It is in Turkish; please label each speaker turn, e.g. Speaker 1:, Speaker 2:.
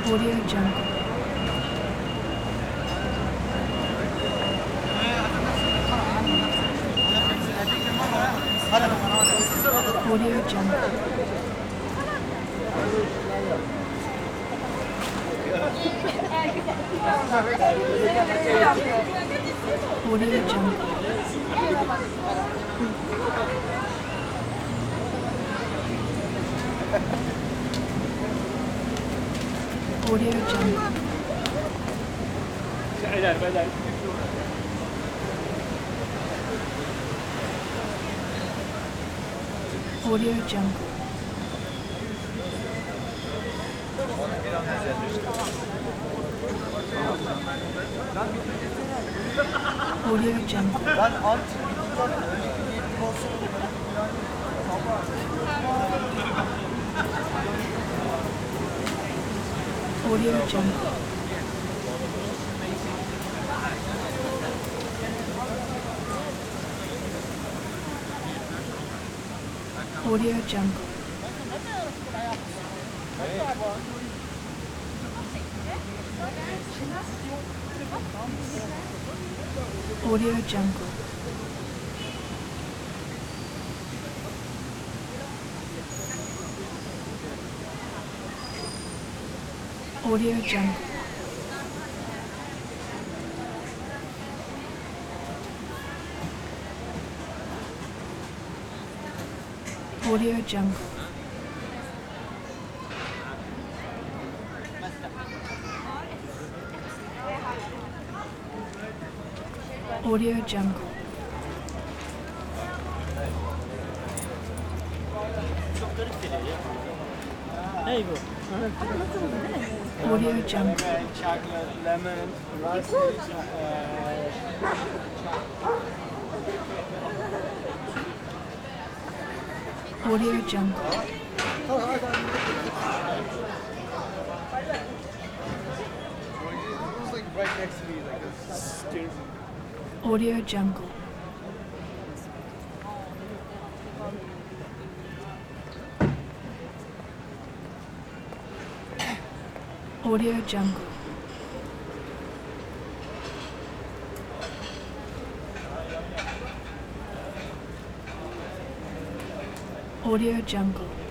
Speaker 1: Audio Jungle. Audio Jungle. Audio Jungle. Audio Jungle. Audio Jungle. Audio Jungle. Audio Jungle. Audio Jungle. Audio Jungle. Audio Jungle. Audio Jungle. Audio Jungle.
Speaker 2: Hey bu.
Speaker 1: Audio Jungle.
Speaker 2: Chocolate, lemon, raspberry,
Speaker 1: Audio Jungle.
Speaker 2: right next to me, like a stairs.
Speaker 1: Audio Jungle. Audio Jungle. Audio Jungle.